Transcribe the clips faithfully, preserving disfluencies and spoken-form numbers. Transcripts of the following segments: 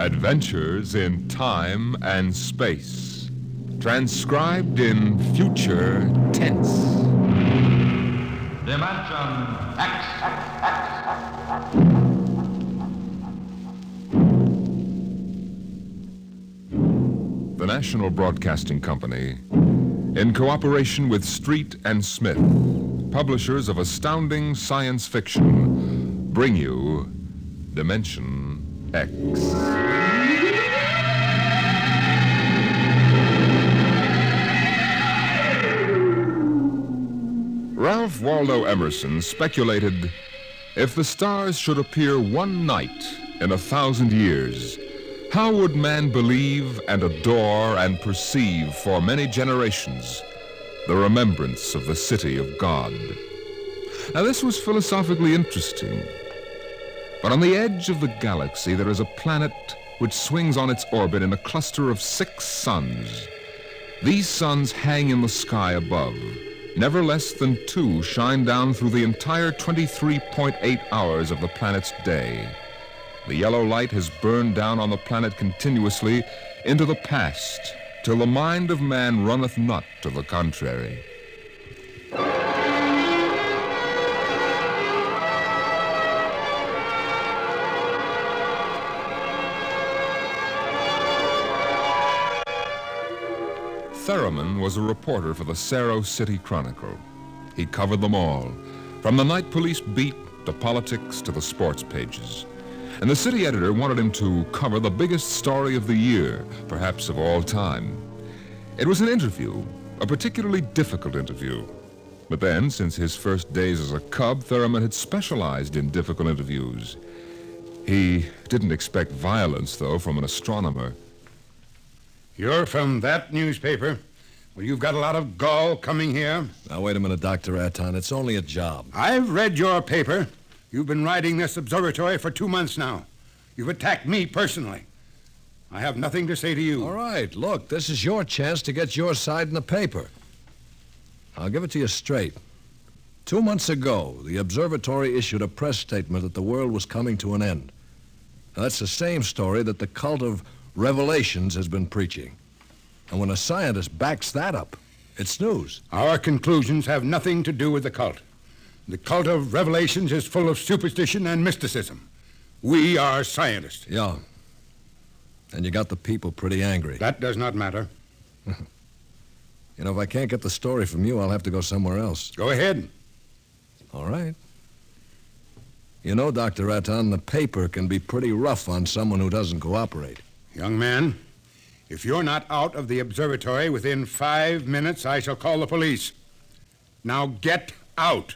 Adventures in Time and Space. Transcribed in future tense. Dimension X. The National Broadcasting Company, in cooperation with Street and Smith, publishers of astounding science fiction, bring you Dimension X. Ralph Waldo Emerson speculated, if the stars should appear one night in a thousand years, how would man believe and adore and perceive for many generations the remembrance of the city of God? Now, this was philosophically interesting. But on the edge of the galaxy, there is a planet which swings on its orbit in a cluster of six suns. These suns hang in the sky above. Never less than two shine down through the entire twenty-three point eight hours of the planet's day. The yellow light has burned down on the planet continuously into the past, till the mind of man runneth not to the contrary. Theremin was a reporter for the Cerro City Chronicle. He covered them all, from the night police beat to politics to the sports pages. And the city editor wanted him to cover the biggest story of the year, perhaps of all time. It was an interview, a particularly difficult interview. But then, since his first days as a cub, Theremin had specialized in difficult interviews. He didn't expect violence, though, from an astronomer. You're from that newspaper? Well, you've got a lot of gall coming here. Now, wait a minute, Doctor Aton. It's only a job. I've read your paper. You've been writing this observatory for two months now. You've attacked me personally. I have nothing to say to you. All right, look, this is your chance to get your side in the paper. I'll give it to you straight. Two months ago, the observatory issued a press statement that the world was coming to an end. Now, that's the same story that the cult of Revelations has been preaching. And when a scientist backs that up, it's news. Our conclusions have nothing to do with the cult. The cult of Revelations is full of superstition and mysticism. We are scientists. Yeah. And you got the people pretty angry. That does not matter. You know, if I can't get the story from you, I'll have to go somewhere else. Go ahead. All right. You know, Doctor Aton, the paper can be pretty rough on someone who doesn't cooperate. Young man, if you're not out of the observatory within five minutes, I shall call the police. Now get out.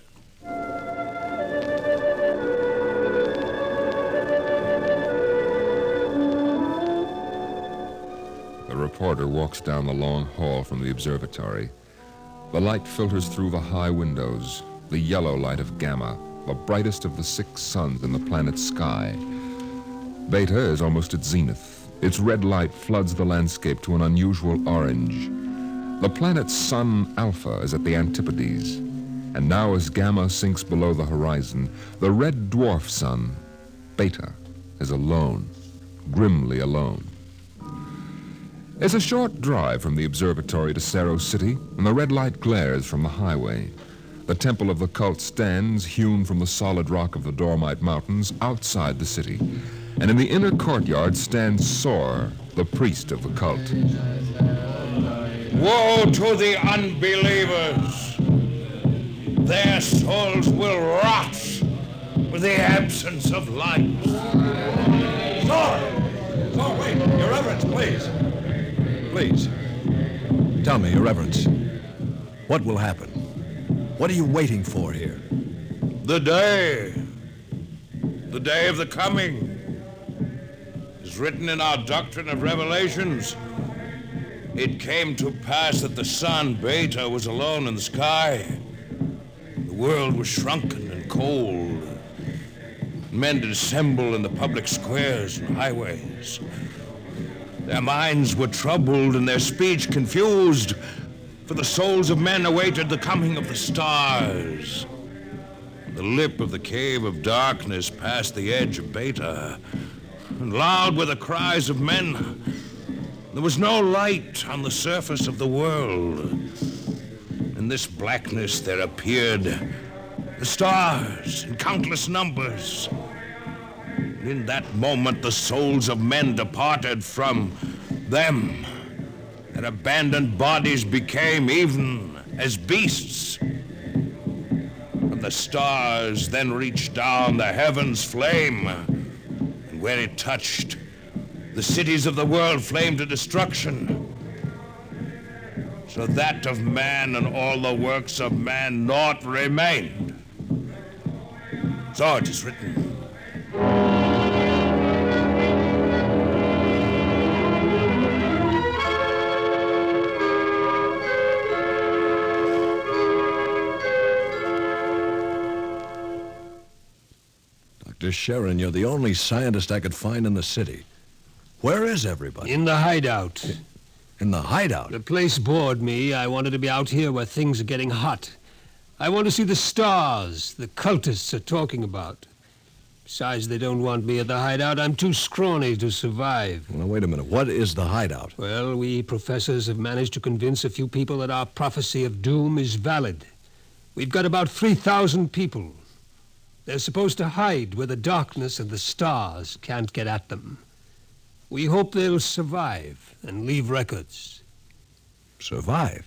The reporter walks down the long hall from the observatory. The light filters through the high windows, the yellow light of Gamma, the brightest of the six suns in the planet's sky. Beta is almost at zenith. Its red light floods the landscape to an unusual orange. The planet's sun, Alpha, is at the antipodes. And now as Gamma sinks below the horizon, the red dwarf sun, Beta, is alone, grimly alone. It's a short drive from the observatory to Cerro City, and the red light glares from the highway. The temple of the cult stands, hewn from the solid rock of the Dormite Mountains, outside the city. And in the inner courtyard stands Sor, the priest of the cult. Woe to the unbelievers! Their souls will rot with the absence of light. Sor! Sor, wait! Your Reverence, please. Please. Tell me, Your Reverence, what will happen? What are you waiting for here? The day. The day of the coming. Is written in our doctrine of Revelations. It came to pass that the sun, Beta, was alone in the sky. The world was shrunken and cold. Men did assemble in the public squares and highways. Their minds were troubled and their speech confused, for the souls of men awaited the coming of the stars. The lip of the cave of darkness past the edge of Beta and loud were the cries of men. There was no light on the surface of the world. In this blackness there appeared the stars in countless numbers. And in that moment the souls of men departed from them. Their abandoned bodies became even as beasts. And the stars then reached down the heavens' flame, and where it touched, the cities of the world flamed to destruction. So that of man and all the works of man naught remained. So it is written. Doctor Sharon, you're the only scientist I could find in the city. Where is everybody? In the hideout. In the hideout? The place bored me. I wanted to be out here where things are getting hot. I want to see the stars the cultists are talking about. Besides, they don't want me at the hideout. I'm too scrawny to survive. Well, wait a minute. What is the hideout? Well, we professors have managed to convince a few people that our prophecy of doom is valid. We've got about three thousand people. They're supposed to hide where the darkness and the stars can't get at them. We hope they'll survive and leave records. Survive?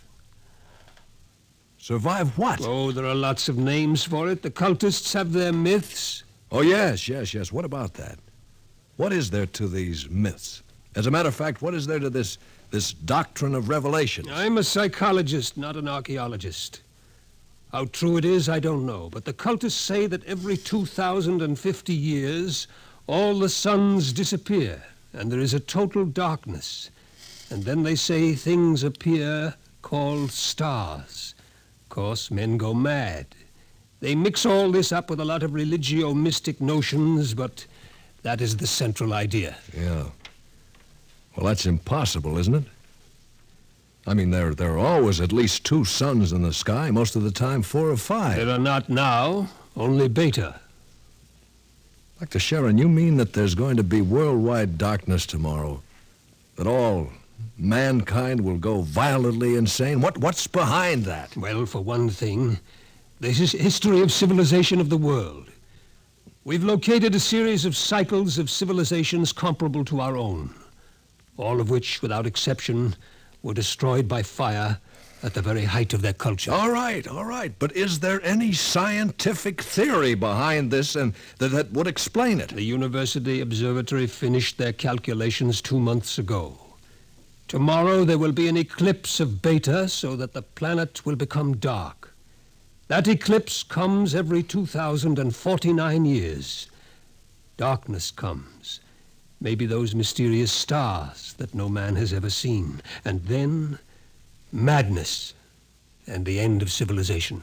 Survive what? Oh, there are lots of names for it. The cultists have their myths. Oh, yes, yes, yes. What about that? What is there to these myths? As a matter of fact, what is there to this, this doctrine of revelation? I'm a psychologist, not an archaeologist. How true it is, I don't know. But the cultists say that every two thousand fifty years, all the suns disappear, and there is a total darkness. And then they say things appear called stars. Of course, men go mad. They mix all this up with a lot of religio-mystic notions, but that is the central idea. Yeah. Well, that's impossible, isn't it? I mean, there, there are always at least two suns in the sky, most of the time four or five. There are not now, only Beta. Doctor Sharon, you mean that there's going to be worldwide darkness tomorrow? That all mankind will go violently insane? What, what's behind that? Well, for one thing, this is history of civilization of the world. We've located a series of cycles of civilizations comparable to our own, all of which, without exception, were destroyed by fire at the very height of their culture. All right, all right. But is there any scientific theory behind this and that, that would explain it? The University Observatory finished their calculations two months ago. Tomorrow there will be an eclipse of Beta so that the planet will become dark. That eclipse comes every two thousand forty-nine years. Darkness comes. Maybe those mysterious stars that no man has ever seen. And then, madness and the end of civilization.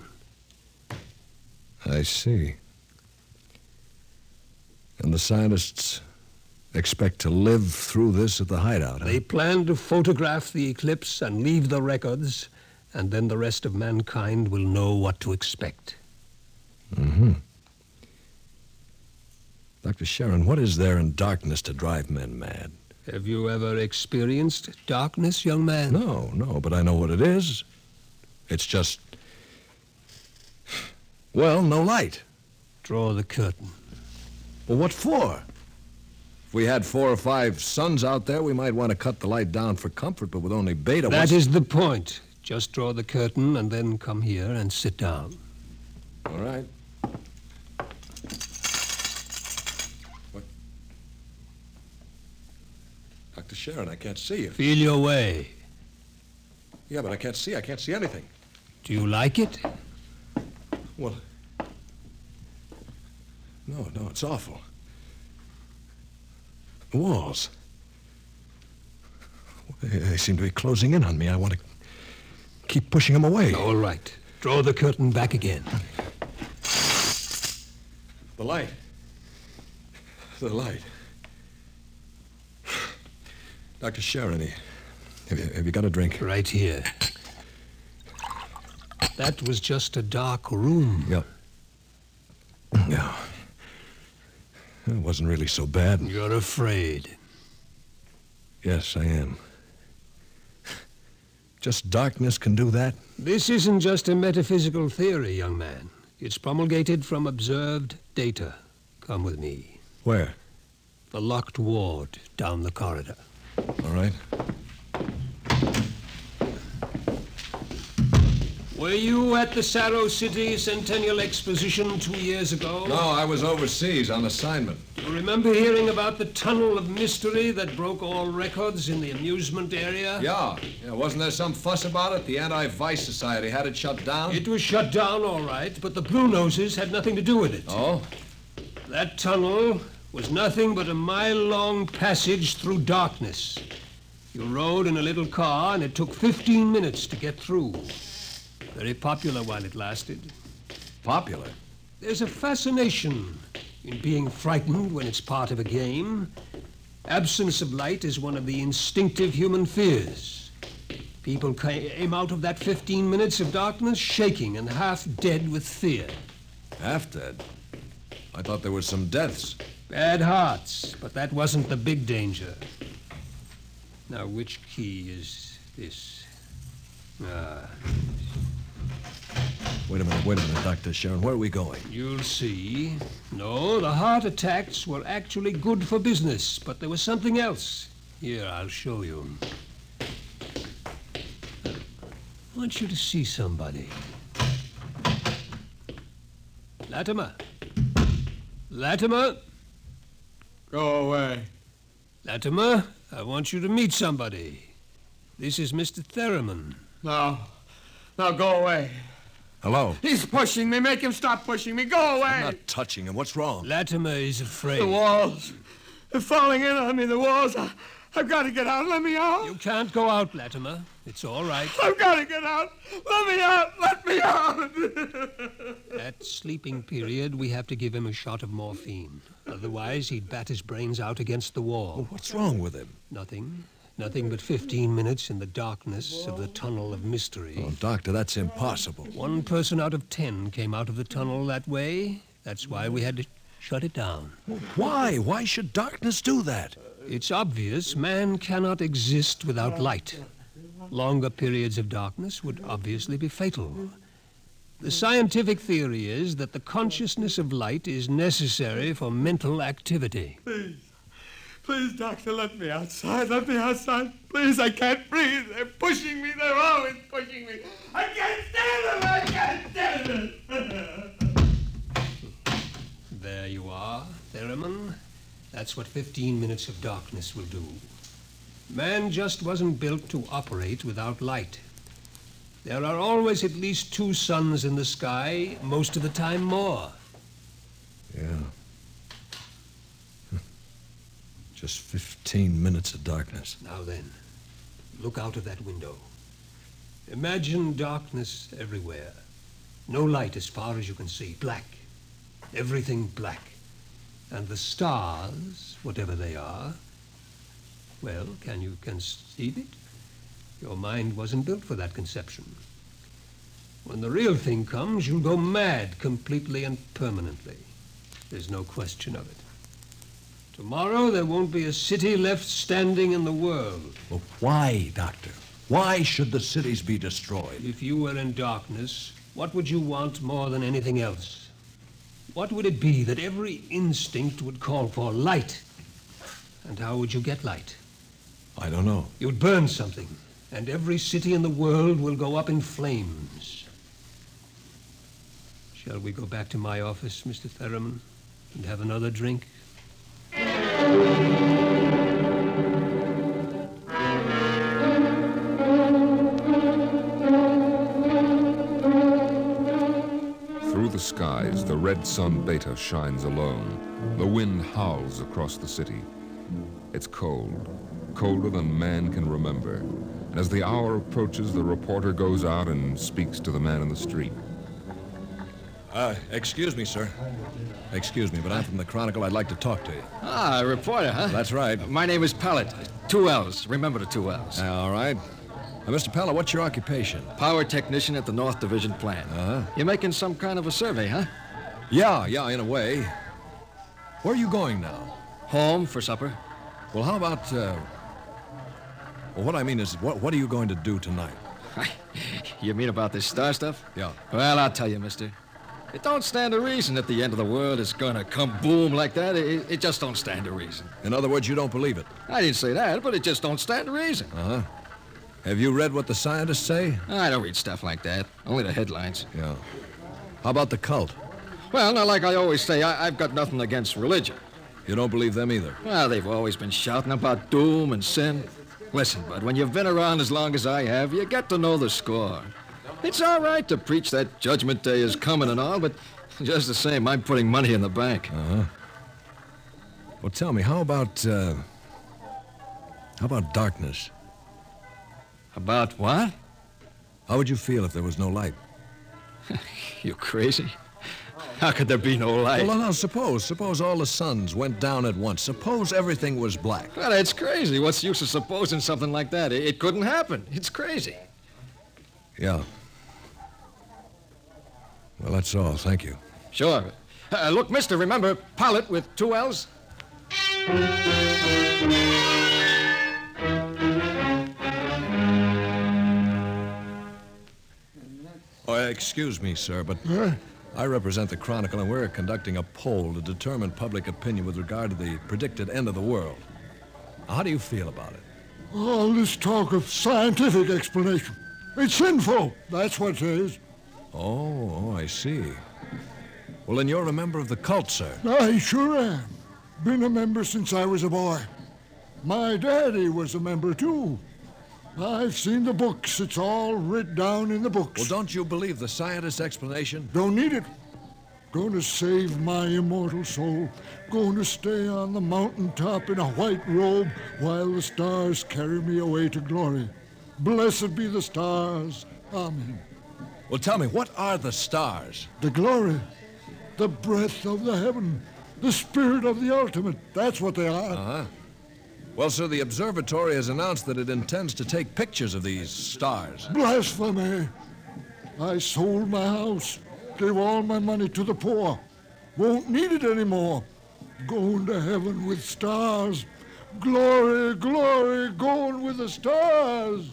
I see. And the scientists expect to live through this at the hideout, huh? They plan to photograph the eclipse and leave the records, and then the rest of mankind will know what to expect. Mm-hmm. Doctor Sharon, what is there in darkness to drive men mad? Have you ever experienced darkness, young man? No, no, but I know what it is. It's just... well, no light. Draw the curtain. Well, what for? If we had four or five suns out there, we might want to cut the light down for comfort, but with only Beta... That what's... is the point. Just draw the curtain and then come here and sit down. All right. What? Doctor Sharon, I can't see you. Feel your way. Yeah, but I can't see. I can't see anything. Do you like it? Well... no, no, it's awful. The walls. They, they seem to be closing in on me. I want to keep pushing them away. All right. Draw the curtain back again. The light. The light. Doctor Sharon, have you, have you got a drink? Right here. That was just a dark room. Yeah. Yeah. It wasn't really so bad. You're afraid. Yes, I am. Just darkness can do that? This isn't just a metaphysical theory, young man. It's promulgated from observed data. Come with me. Where? The locked ward down the corridor. All right. Were you at the Saro City Centennial Exposition two years ago? No, I was overseas on assignment. Do you remember hearing about the tunnel of mystery that broke all records in the amusement area? Yeah. yeah. Wasn't there some fuss about it? The Anti-Vice Society had it shut down? It was shut down, all right, but the Blue Noses had nothing to do with it. Oh? That tunnel was nothing but a mile-long passage through darkness. You rode in a little car, and it took fifteen minutes to get through. Very popular while it lasted. Popular? There's a fascination in being frightened when it's part of a game. Absence of light is one of the instinctive human fears. People came out of that fifteen minutes of darkness shaking and half dead with fear. Half dead? I thought there were some deaths. Bad hearts, but that wasn't the big danger. Now, which key is this? Ah, Wait a minute, wait a minute, Doctor Sharon. Where are we going? you'll see. No, the heart attacks were actually good for business, but there was something else. Here, I'll show you. I want you to see somebody. Latimer. Latimer. Go away. Latimer, I want you to meet somebody. This is Mister Theremin. No. No, go away. Hello? He's pushing me. Make him stop pushing me. Go away. I'm not touching him. What's wrong? Latimer is afraid. The walls. They're falling in on me, the walls. I, I've got to get out. Let me out. You can't go out, Latimer. It's all right. I've got to get out. Let me out. Let me out. At sleeping period, we have to give him a shot of morphine. Otherwise, he'd bat his brains out against the wall. What's wrong with him? Nothing. Nothing but fifteen minutes in the darkness of the tunnel of mystery. Oh, Doctor, that's impossible. One person out of ten came out of the tunnel that way. That's why we had to shut it down. Why? Why should darkness do that? It's obvious man cannot exist without light. Longer periods of darkness would obviously be fatal. The scientific theory is that the consciousness of light is necessary for mental activity. Please. Please, doctor, let me outside. Let me outside. Please, I can't breathe. They're pushing me. They're always pushing me. I can't stand it. I can't stand it. There you are, Theremin. That's what fifteen minutes of darkness will do. Man just wasn't built to operate without light. There are always at least two suns in the sky, most of the time more. Yeah. Just fifteen minutes of darkness. Now then, look out of that window. Imagine darkness everywhere. No light as far as you can see. Black. Everything black. And the stars, whatever they are, well, can you conceive it? Your mind wasn't built for that conception. When the real thing comes, you'll go mad completely and permanently. There's no question of it. Tomorrow, there won't be a city left standing in the world. Well, why, Doctor? Why should the cities be destroyed? If you were in darkness, what would you want more than anything else? What would it be that every instinct would call for? Light. And how would you get light? I don't know. You'd burn something, and every city in the world will go up in flames. Shall we go back to my office, Mister Theremin, and have another drink? Through the skies, the red sun Beta shines alone. The wind howls across the city. It's cold, colder than man can remember. And as the hour approaches, the reporter goes out and speaks to the man in the street. Uh, excuse me, sir. Excuse me, but I'm from the Chronicle. I'd like to talk to you. Ah, a reporter, huh? That's right. My name is Pellet. Two L's. Remember the two L's. Uh, all right. Uh, Mister Pella, what's your occupation? Power technician at the North Division plant. Uh-huh. You're making some kind of a survey, huh? Yeah, yeah, in a way. Where are you going now? Home for supper. Well, how about, uh... Well, what I mean is, what, what are you going to do tonight? You mean about this star stuff? Yeah. Well, I'll tell you, mister. It don't stand a reason that the end of the world is gonna come boom like that. It, it just don't stand a reason. In other words, you don't believe it? I didn't say that, but it just don't stand a reason. Uh-huh. Have you read what the scientists say? I don't read stuff like that. Only the headlines. Yeah. How about the cult? Well, now, like I always say, I, I've got nothing against religion. You don't believe them either? Well, they've always been shouting about doom and sin. Listen, bud, when you've been around as long as I have, you get to know the score. It's all right to preach that Judgment Day is coming and all, but just the same, I'm putting money in the bank. Uh-huh. Well, tell me, how about, uh... How about darkness? About what? How would you feel if there was no light? You crazy? How could there be no light? Well, now, suppose, suppose all the suns went down at once. Suppose everything was black. Well, it's crazy. What's the use of supposing something like that? It, it couldn't happen. It's crazy. Yeah. Well, that's all. Thank you. Sure. Uh, look, mister, remember, Pilot with two L's? Oh, excuse me, sir, but I represent the Chronicle, and we're conducting a poll to determine public opinion with regard to the predicted end of the world. How do you feel about it? All this talk of scientific explanation. It's sinful. That's what it is. Oh, oh, I see. Well, then you're a member of the cult, sir. I sure am. Been a member since I was a boy. My daddy was a member, too. I've seen the books. It's all writ down in the books. Well, don't you believe the scientist's explanation? Don't need it. Going to save my immortal soul. Going to stay on the mountaintop in a white robe while the stars carry me away to glory. Blessed be the stars. Amen. Well, tell me, what are the stars? The glory, the breath of the heaven, the spirit of the ultimate. That's what they are. Uh-huh. Well, sir, the observatory has announced that it intends to take pictures of these stars. Blasphemy. I sold my house, gave all my money to the poor. Won't need it anymore. Going to heaven with stars. Glory, glory, going with the stars.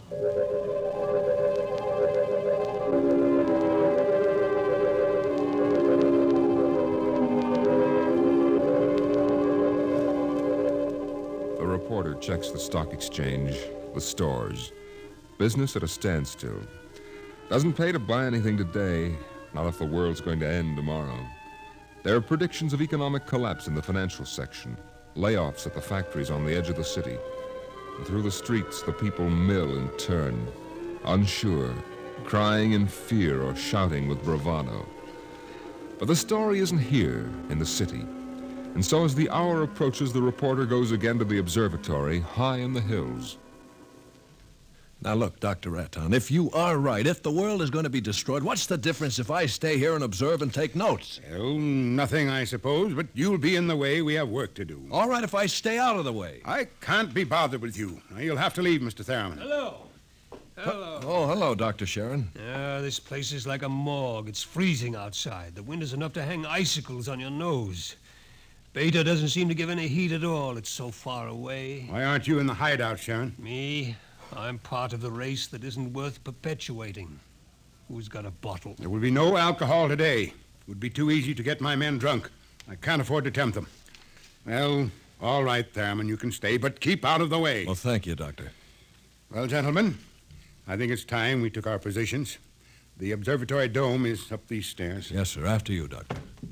The reporter checks the stock exchange, the stores. Business at a standstill. Doesn't pay to buy anything today, not if the world's going to end tomorrow. There are predictions of economic collapse in the financial section, layoffs at the factories on the edge of the city. And through the streets, the people mill and turn, unsure, crying in fear or shouting with bravado. But the story isn't here in the city. And so as the hour approaches, the reporter goes again to the observatory high in the hills. Now, look, Doctor Ratton, if you are right, if the world is going to be destroyed, what's the difference if I stay here and observe and take notes? Well, nothing, I suppose, but you'll be in the way. We have work to do. All right, if I stay out of the way. I can't be bothered with you. Now, you'll have to leave, Mister Theremin. Hello. Hello. Oh, hello, Doctor Sharon. Ah, this place is like a morgue. It's freezing outside. The wind is enough to hang icicles on your nose. Beta doesn't seem to give any heat at all. It's so far away. Why aren't you in the hideout, Sharon? Me? I'm part of the race that isn't worth perpetuating. Who's got a bottle? There will be no alcohol today. It would be too easy to get my men drunk. I can't afford to tempt them. Well, all right, Themin, you can stay, but keep out of the way. Well, thank you, Doctor. Well, gentlemen, I think it's time we took our positions. The observatory dome is up these stairs. Yes, sir. After you, Doctor.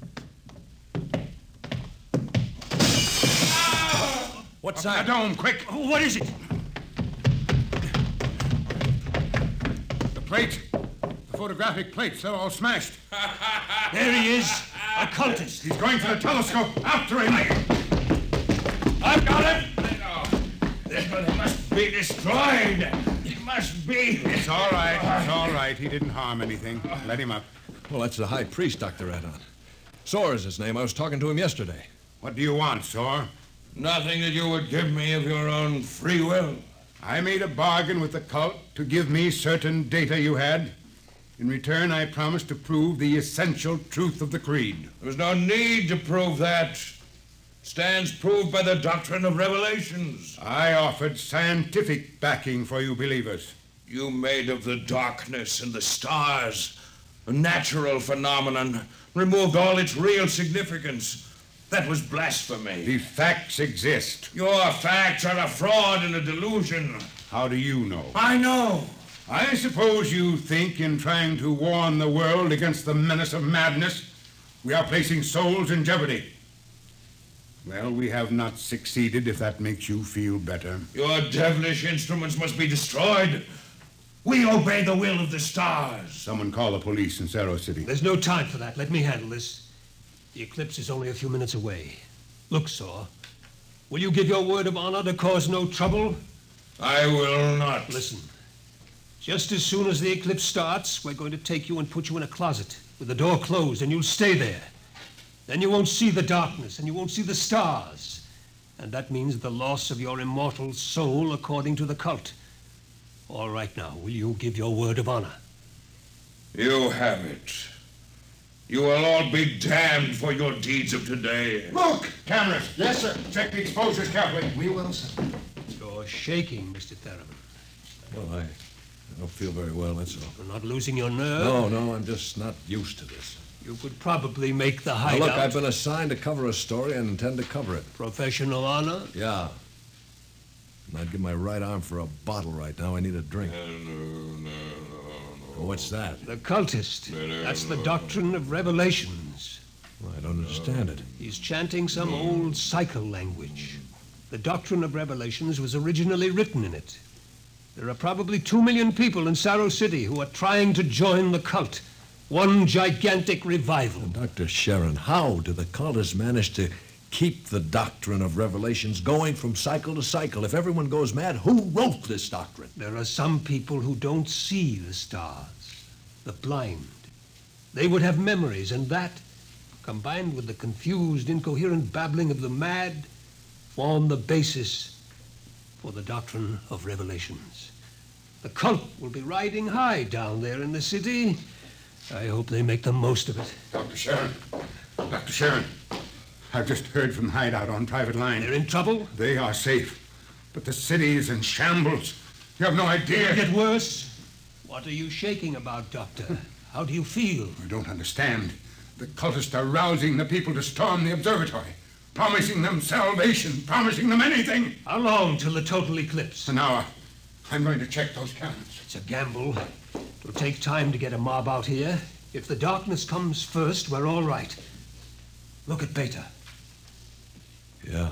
What's Up that? the dome, quick! What is it? The plates, the photographic plates, they're all smashed. There he is, a cultist. He's going for the telescope. After him! I've got it! It must be destroyed. It must be. It's all right, it's all right. He didn't harm anything. Let him up. Well, that's the high priest, Doctor Ratton. Soar is his name. I was talking to him yesterday. What do you want, Soar? Nothing that you would give me of your own free will. I made a bargain with the cult to give me certain data you had. In return, I promised to prove the essential truth of the creed. There was no need to prove that. Stands proved by the doctrine of revelations. I offered scientific backing for you believers. You made of the darkness and the stars a natural phenomenon, removed all its real significance. That was blasphemy. The facts exist. Your facts are a fraud and a delusion. How do you know? I know. I suppose you think in trying to warn the world against the menace of madness, we are placing souls in jeopardy. Well, we have not succeeded, if that makes you feel better. Your devilish instruments must be destroyed. We obey the will of the stars. Someone call the police in Cerro City. There's no time for that. Let me handle this. The eclipse is only a few minutes away. Look, Saw, will you give your word of honor to cause no trouble? I will not. Listen, just as soon as the eclipse starts, we're going to take you and put you in a closet with the door closed, and you'll stay there. Then you won't see the darkness, and you won't see the stars. And that means the loss of your immortal soul according to the cult. All right now, will you give your word of honor? You have it. You will all be damned for your deeds of today. Look! Cameras! Yes, sir. Check the exposures carefully. We will, sir. You're shaking, Mister Theremin. Well, I, I don't feel very well, that's all. You're not losing your nerve? No, no, I'm just not used to this. You could probably make the Now, hideout. look, I've been assigned to cover a story and intend to cover it. Professional honor? Yeah. And I'd give my right arm for a bottle right now. I need a drink. What's that? The cultist. That's the doctrine of revelations. Well, I don't understand it. He's chanting some old cycle language. The doctrine of revelations was originally written in it. There are probably two million people in Cerro City who are trying to join the cult. One gigantic revival. Doctor Sharon, how do the cultists manage to keep the doctrine of revelations going from cycle to cycle? If everyone goes mad, who wrote this doctrine? There are some people who don't see the stars, the blind. They would have memories, and that, combined with the confused, incoherent babbling of the mad, form the basis for the doctrine of revelations. The cult will be riding high down there in the city. I hope they make the most of it. Doctor Sharon. Doctor Sharon. I've just heard from the hideout on private line. They're in trouble? They are safe. But the city is in shambles. You have no idea. It'll get worse. What are you shaking about, Doctor? How do you feel? I don't understand. The cultists are rousing the people to storm the observatory, promising them salvation, promising them anything. How long till the total eclipse? An hour. I'm going to check those cannons. It's a gamble. It'll take time to get a mob out here. If the darkness comes first, we're all right. Look at Beta. Yeah.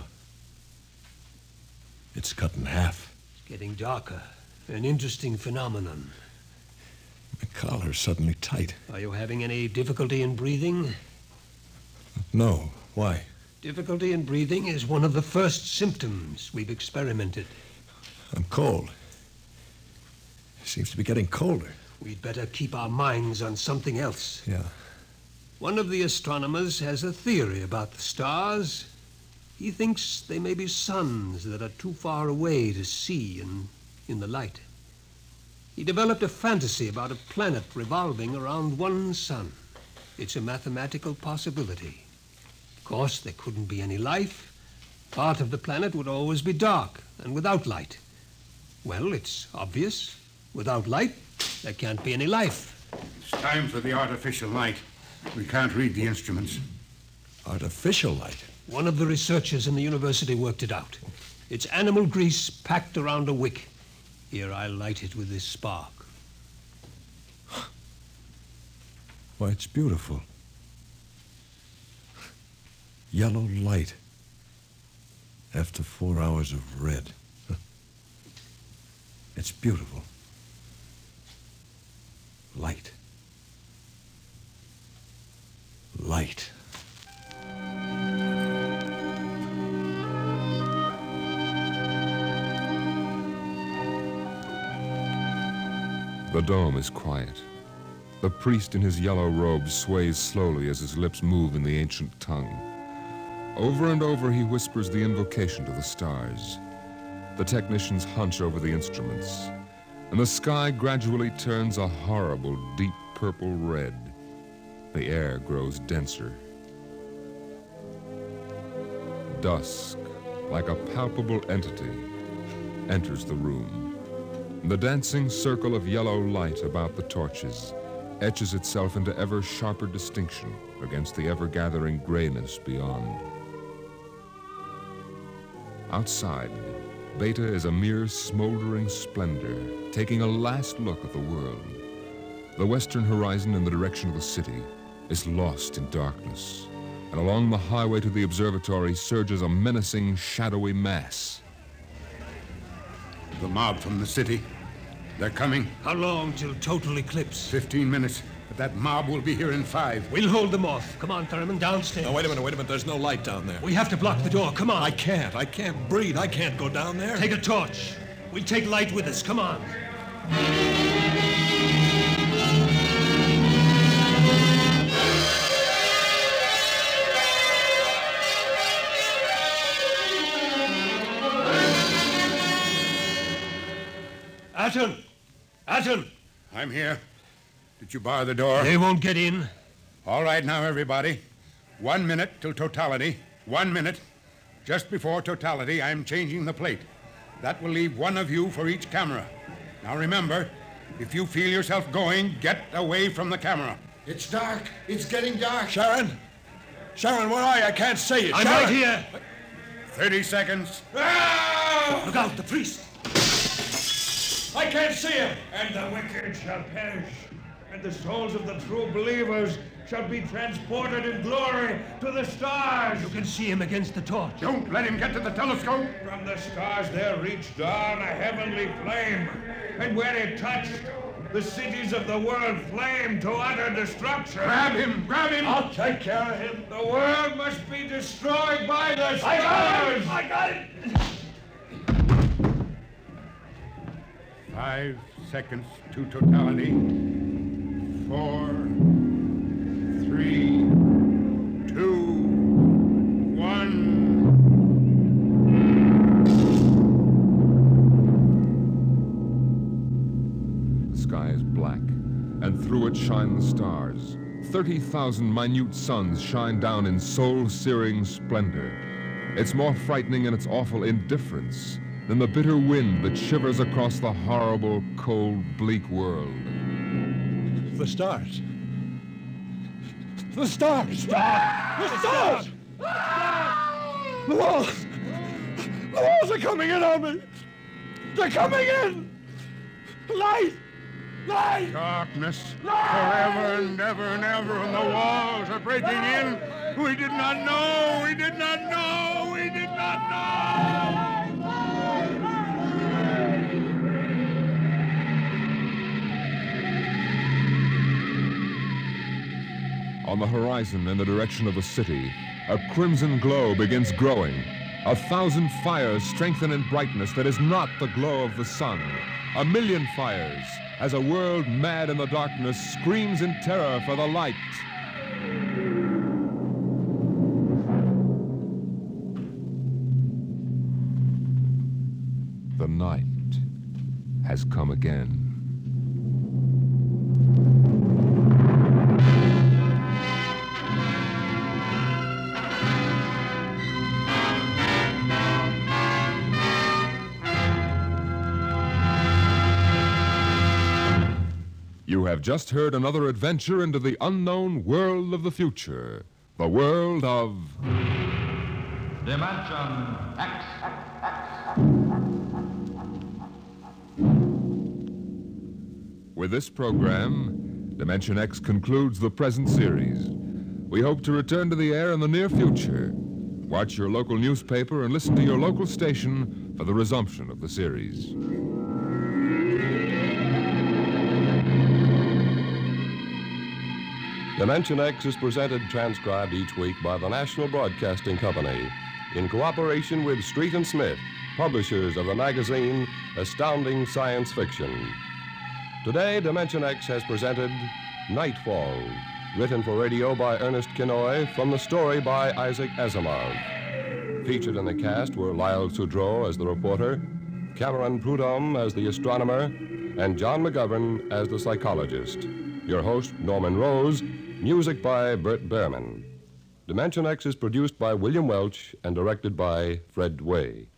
It's cut in half. It's getting darker. An interesting phenomenon. My collar's suddenly tight. Are you having any difficulty in breathing? No. Why? Difficulty in breathing is one of the first symptoms we've experimented. I'm cold. It seems to be getting colder. We'd better keep our minds on something else. Yeah. One of the astronomers has a theory about the stars. He thinks they may be suns that are too far away to see in, in the light. He developed a fantasy about a planet revolving around one sun. It's a mathematical possibility. Of course, there couldn't be any life. Part of the planet would always be dark and without light. Well, it's obvious. Without light, there can't be any life. It's time for the artificial light. We can't read the instruments. Artificial light? One of the researchers in the university worked it out. It's animal grease packed around a wick. Here, I'll light it with this spark. Why, it's beautiful. Yellow light. After four hours of red. It's beautiful. Light. Light. The dome is quiet. The priest in his yellow robe sways slowly as his lips move in the ancient tongue. Over and over he whispers the invocation to the stars. The technicians hunch over the instruments, and the sky gradually turns a horrible deep purple red. The air grows denser. dusk, like a palpable entity, enters the room. The dancing circle of yellow light about the torches etches itself into ever sharper distinction against the ever-gathering grayness beyond. Outside, Beta is a mere smoldering splendor, taking a last look at the world. The western horizon in the direction of the city is lost in darkness, and along the highway to the observatory surges a menacing, shadowy mass. The mob from the city. They're coming. How long till total eclipse? Fifteen minutes. But that mob will be here in five. We'll hold them off. Come on, Thurman, downstairs. Now, wait a minute, wait a minute. There's no light down there. We have to block the door. Come on. I can't. I can't breathe. I can't go down there. Take a torch. We'll take light with us. Come on. Atten! Atten! I'm here. Did you bar the door? They won't get in. All right now, everybody. One minute till totality. One minute. Just before totality, I'm changing the plate. That will leave one of you for each camera. Now remember, if you feel yourself going, get away from the camera. It's dark. It's getting dark. Sharon? Sharon, where are you? I can't see you. I'm Sharon! right here. Thirty seconds. Ah! Look out, the priest. I can't see him. And the wicked shall perish, and the souls of the true believers shall be transported in glory to the stars. You can see him against the torch. Don't let him get to the telescope. From the stars there reached down a heavenly flame, and where it touched, the cities of the world flamed to utter destruction. Grab him! Grab him! I'll take care of him. The world must be destroyed by the stars. I got it! I got it! Five seconds to totality. Four, three, two, one. The sky is black, and through it shine the stars. Thirty thousand minute suns shine down in soul-searing splendor. It's more frightening in its awful indifference than the bitter wind that shivers across the horrible, cold, bleak world. The stars. The stars! The stars! The walls! The walls are coming in on me! They're coming in! Light! Light! Darkness. Forever and ever and ever, and the walls are breaking in. We did not know! We did not know! We did not know! On the horizon in the direction of the city, a crimson glow begins growing. A thousand fires strengthen in brightness that is not the glow of the sun. A million fires, as a world mad in the darkness screams in terror for the light. The night has come again. You have just heard another adventure into the unknown world of the future. The world of... Dimension X. With this program, Dimension X concludes the present series. We hope to return to the air in the near future. Watch your local newspaper and listen to your local station for the resumption of the series. Dimension X is presented transcribed each week by the National Broadcasting Company in cooperation with Street and Smith, publishers of the magazine Astounding Science Fiction. Today, Dimension X has presented Nightfall, written for radio by Ernest Kinoy from the story by Isaac Asimov. Featured in the cast were Lyle Sudrow as the reporter, Cameron Prudhomme as the astronomer, and John McGovern as the psychologist. Your host, Norman Rose. Music by Bert Behrman. Dimension X is produced by William Welch and directed by Fred Way.